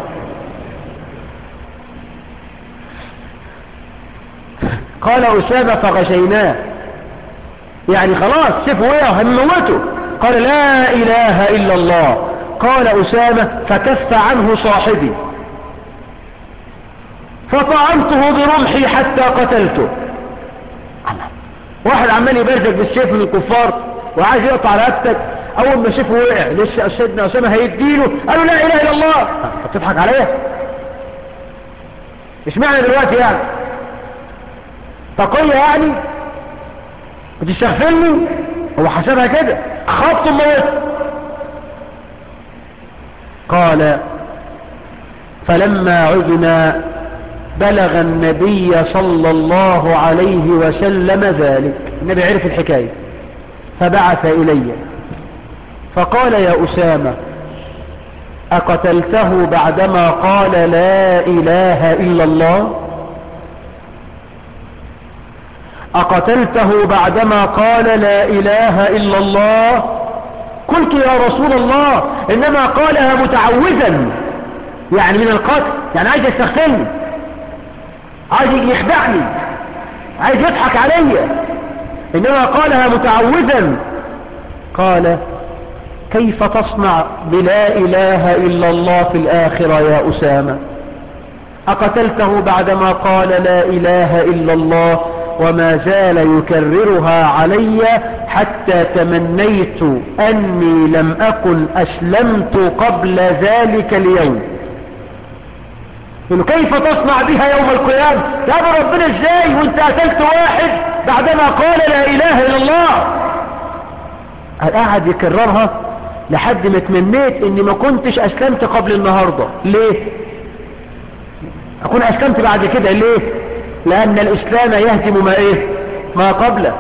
قال أسامة فغشيناه، يعني خلاص سيف وقع هنموته. قال لا إله إلا الله. قال أسامة فكف عنه صاحبي فطعنته برمحي حتى قتلته. واحد عمال يبرزك بالسيف من الكفار وعايز يقطع رقبتك، اول ما سيفه وقع لسه سيدنا أسامة هيديله قالوا لا اله الا الله. بتضحك عليا؟ مش معنى دلوقتي يعني تقية يعني بتستغفرني؟ هو حسبها كده خبط الموت. قال فلما عدنا بلغ النبي صلى الله عليه وسلم ذلك، النبي عرف الحكاية فبعث إلي فقال يا أسامة أقتلته بعدما قال لا إله إلا الله؟ أقتلته بعدما قال لا إله إلا الله؟ قلت يا رسول الله إنما قالها متعوذا، يعني من القتل، يعني عايز يستغفلني، عايز يخدعني، عايز يضحك علي، إنما قالها متعوذا. قال كيف تصنع بلا إله إلا الله في الآخرة يا أسامة؟ أقتلته بعدما قال لا إله إلا الله وما زال يكررها علي حتى تمنيت أني لم أكن أسلمت قبل ذلك اليوم. كيف تصنع بها يوم القيامة؟ يا ربنا ازاي وانت قتلت واحد بعدما قال لا إله إلا الله؟ قاعد يكررها لحد ما تمنيت اني ما كنتش أسلمت قبل النهاردة. ليه؟ أكون أسلمت بعد كده ليه؟ لأن الإسلام يهدم ما إيه؟ ما قبله.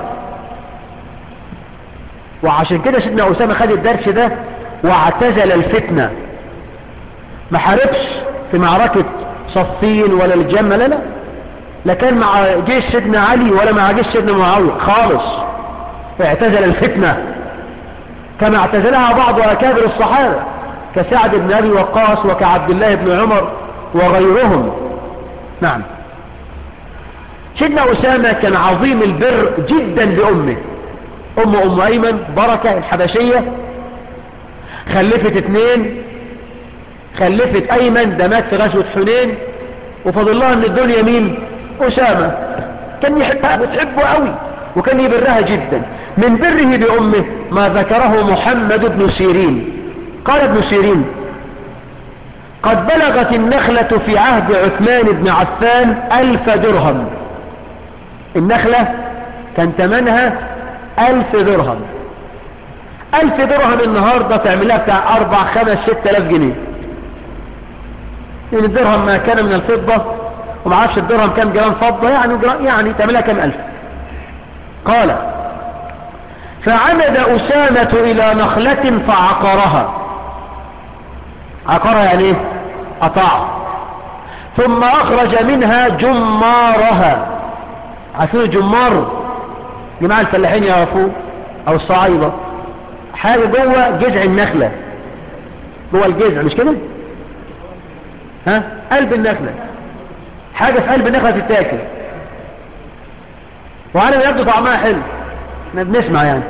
وعشان كده سيدنا أسامة خد الدرس ده واعتزل الفتنة، ما حاربش في معركة صفين ولا الجمل، لا لا لا كان مع جيش سيدنا علي ولا مع جيش سيدنا معاوية خالص. اعتزل الفتنة كما اعتزلها بعض أكابر الصحابة كسعد بن أبي وقاص وكعبد الله بن عمر وغيرهم. نعم. سيدنا أسامة كان عظيم البر جدا بأمه. أم أم أيمن بركة الحبشية خلفت اثنين، خلفت أيمن ده مات في غزوة حنين، وفضل الله من الدنيا مين؟ أسامة. كان يحبها وتحبه قوي وكان يبرها جدا. من بره بأمه ما ذكره محمد بن سيرين. قال ابن سيرين قد بلغت النخلة في عهد عثمان بن عفان ألف درهم. النخلة كان ثمنها ألف درهم. ألف درهم النهاردة تعملها بتاع أربع خمس ست ألاف جنيه. يعني الدرهم ما كان من الفضة وما عارفش الدرهم كام جرام فضة، يعني يعني تعملها كام ألف. قال فعمد أسامة إلى نخلة فعقرها. عقرها يعني ايه؟ قطع. ثم أخرج منها جمارها. عارفين الجمار؟ جماعة الفلاحين يعرفوه أو الصعيدة، حاجة جوه جذع النخلة، جوه الجذع مش كده؟ ها؟ قلب النخلة، حاجة في قلب النخلة تتاكل، وعلى ما يبدو طعمها حلو، احنا بنسمع يعني.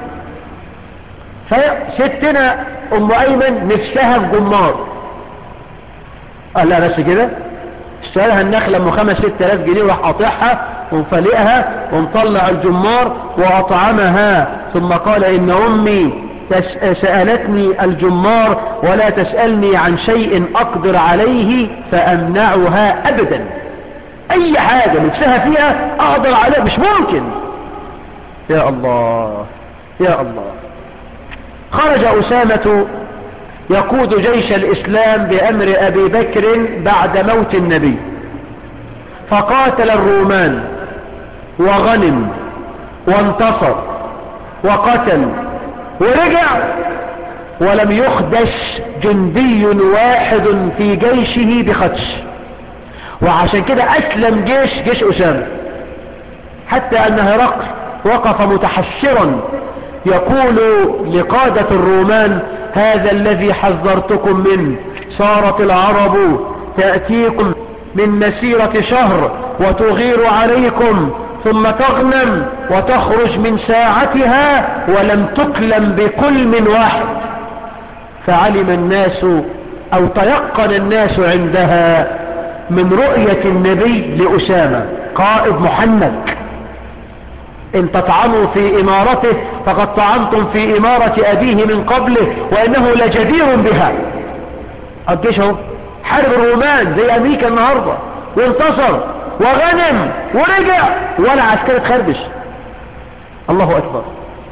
فستنا أم أيمن نفسها في جمار. قال لا بس كده، اشتريها النخلة ام خمس ست الاف جنيه وراح قاطعها ومفلقها ومطلع الجمار وأطعمها. ثم قال إن أمي سألتني الجمار ولا تسألني عن شيء أقدر عليه فأمنعها أبدا. أي حاجة نفسها فيها أقدر عليها، مش ممكن. يا الله يا الله. خرج أسامة يقود جيش الإسلام بأمر أبي بكر بعد موت النبي، فقاتل الرومان وغنم وانتصر وقتل ورجع، ولم يخدش جندي واحد في جيشه بخدش. وعشان كده أسلم جيش جيش أسامة، حتى أن هرقل وقف متحسرا يقول لقادة الرومان هذا الذي حذرتكم منه، صارت العرب تأتيكم من مسيرة شهر وتغير عليكم ثم تغنم وتخرج من ساعتها ولم تكلم بكلم واحد. فعلم الناس أو تيقن الناس عندها من رؤية النبي لأسامة قائد محنك، إن تطعنوا في إمارته فقد طعنتم في إمارة أبيه من قبله وإنه لجدير بها. الجيش اهو حارب الرومان زي أمريكا النهاردة وانتصر وغنم ورجع ولا عسكري تخربش. الله أكبر.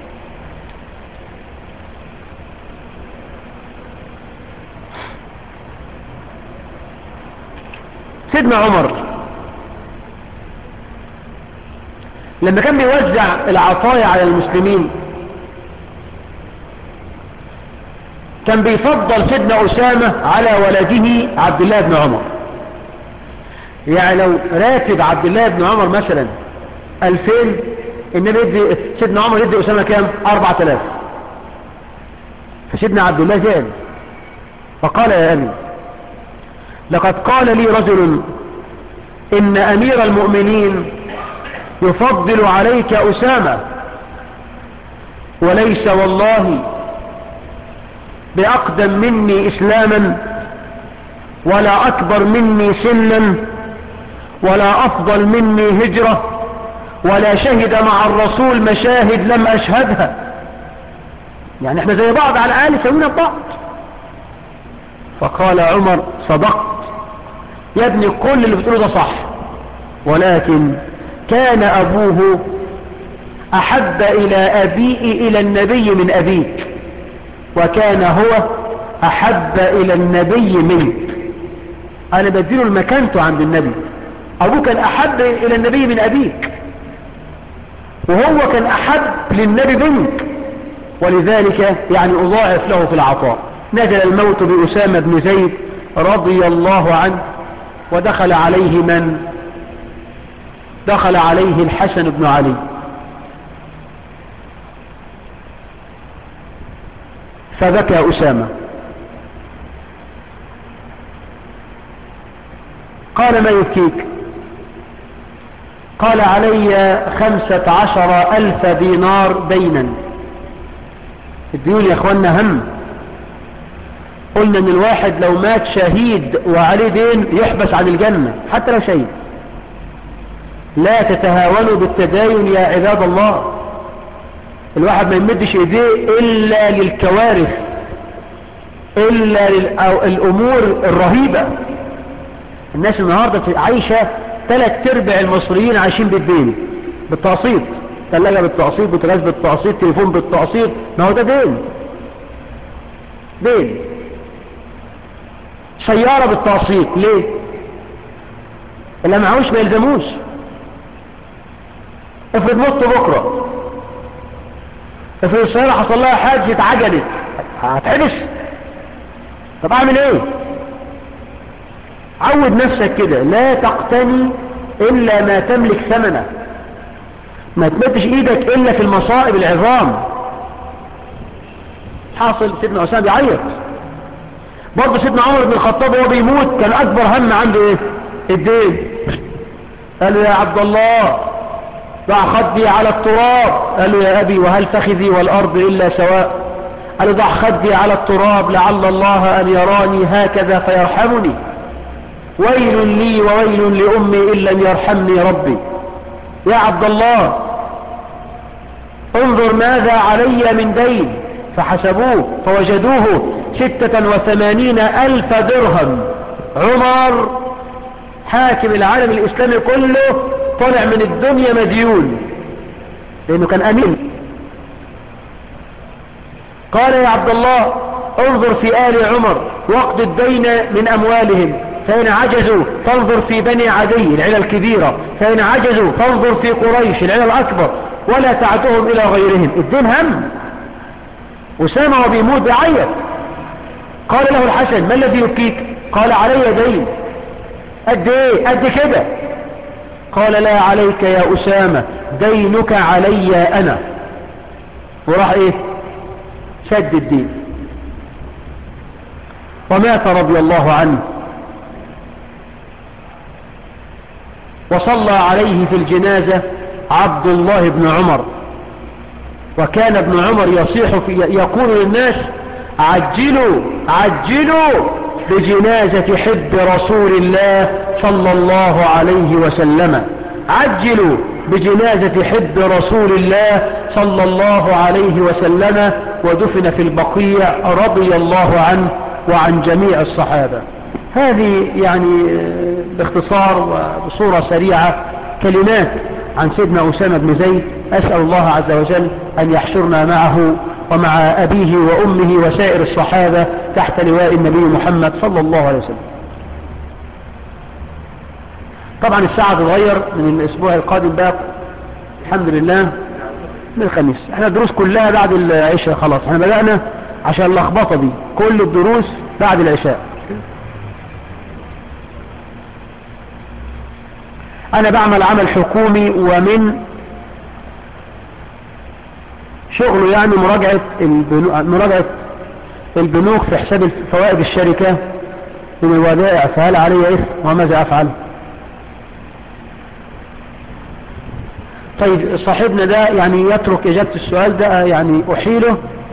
سيدنا عمر لما كان بيوزع العطايا على المسلمين كان بيفضل سيدنا أسامة على ولده عبد الله بن عمر. يعني لو راتب عبد الله بن عمر مثلا ألفين، النبي يدي سيدنا عمر يدي أسامة كام؟ أربعة آلاف. فسيدنا عبد الله زعل فقال يا أبي لقد قال لي رجل إن أمير المؤمنين يفضل عليك أسامة، وليس والله بأقدم مني إسلاما ولا أكبر مني سنا ولا أفضل مني هجرة، ولا شهد مع الرسول مشاهد لم أشهدها. يعني احنا زي بعض على الآن سوينا ببعض. فقال عمر صدقت يا ابني، كل اللي بتقوله ده صح، ولكن كان أبوه أحب إلى أبيه إلى النبي من أبيك، وكان هو أحب إلى النبي منك. أنا بديله المكانته عند النبي. أبوه كان أحب إلى النبي من أبيك، وهو كان أحب للنبي منك، ولذلك يعني أضاعف له في العطاء. نزل الموت بأسامة بن زيد رضي الله عنه، ودخل عليه من؟ دخل عليه الحسن بن علي. فبكى أسامة، قال ما يبكيك؟ قال علي خمسة عشر ألف دينار دينا. الديون يا اخوانا هم. قلنا ان الواحد لو مات شهيد وعليه دين يحبس عن الجنة حتى لو شهيد. لا تتهاونوا بالتداين يا عباد الله. الواحد ما يمدش ايديه الا للكوارث، الا للامور الرهيبة. الناس النهاردة عايشة ثلاث ارباع المصريين عايشين بالدين، بالتقسيط، ثلاجة بالتقسيط، بوتاجاز بالتقسيط، تليفون بالتقسيط. ما هو ده دين. دين. سيارة بالتقسيط. ليه؟ اللي معهوش ما يلزموش. افرض مت بكرة، افرض السيارة حصل لها حادثة عجلت، هتحبس. طب اعمل ايه؟ عود نفسك كده، لا تقتني الا ما تملك ثمنه. ما تمدش ايدك الا في المصائب العظام. حاصل سيدنا عثمان بيعيط. برضه سيدنا عمر بن الخطاب وهو بيموت كان اكبر هم عنده ايه؟ الدين. قال له يا عبد الله ضع خدي على التراب. قال له يا ابي وهل فخذي والارض الا سواء؟ قال له ضع خدي على التراب لعل الله ان يراني هكذا فيرحمني. ويل لي وويل لامي ان لم يرحمني ربي. يا عبد الله انظر ماذا علي من دين. فحسبوه فوجدوه ستة وثمانين ألف درهم. عمر حاكم العالم الإسلامي كله طلع من الدنيا مديون لأنه كان أمين. قال يا عبد الله انظر في آل عمر واقض الدين من أموالهم، فإن عجزوا فانظر في بني عدي العيلة الكبيرة، فإن عجزوا فانظر في قريش العيلة الأكبر، ولا تعدهم إلى غيرهم. الدين هم. أسامة وبيموت بيعيط. قال له الحسن ما الذي يبكيك؟ قال علي دين. قد ايه؟ قد كده. قال لا عليك يا أسامة، دينك علي أنا. وراح ايه؟ شد الدين ومات رضي الله عنه. وصلى عليه في الجنازة عبد الله بن عمر. وكان ابن عمر يصيح في يقول للناس عجلوا عجلوا بجنازة حب رسول الله صلى الله عليه وسلم. عجلوا بجنازة حب رسول الله صلى الله عليه وسلم. ودفن في البقيع رضي الله عنه وعن جميع الصحابة. هذه يعني باختصار وبصورة سريعة كلمات عن سيدنا أسامة بن زيد. أسأل الله عز وجل أن يحشرنا معه ومع أبيه وأمه وسائر الصحابة تحت لواء النبي محمد صلى الله عليه وسلم. طبعا الساعة تتغير من الأسبوع القادم بقى الحمد لله من الخميس. احنا الدروس كلها بعد العشاء خلاص. احنا بدأنا عشان اللخبطة دي كل الدروس بعد العشاء. انا بعمل عمل حكومي ومن شغله يعني مراجعة البنوك, مراجعة البنوك في حساب فوائد الشركة من الودائع. فهل علي إثم وماذا أفعل؟ طيب صاحبنا ده يعني يترك إجابة السؤال ده يعني أحيله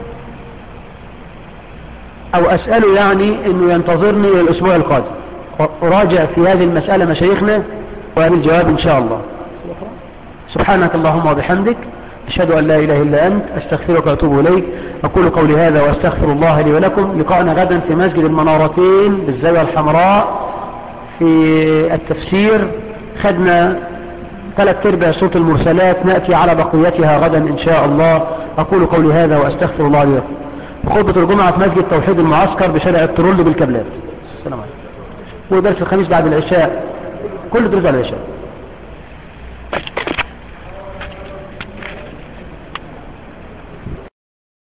أو أسأله يعني إنه ينتظرني الأسبوع القادم أراجع في هذه المسألة مشايخنا وبالجواب إن شاء الله. سبحانك اللهم وبحمدك، أشهد أن لا إله إلا أنت، أستغفرك وأتوب إليك. أقول قولي هذا وأستغفر الله لي ولكم. لقاءنا غدا في مسجد المنارتين بالزاوية الحمراء في التفسير. خدنا ثلاث ارباع صوت المرسلات، نأتي على بقيتها غدا إن شاء الله. أقول قولي هذا وأستغفر الله لي ولكم. وخطبة الجمعة في مسجد توحيد المعسكر بشارع الترول بالكابلات. السلام عليكم. ودرس الخميس بعد العشاء، كل دروس بعد العشاء.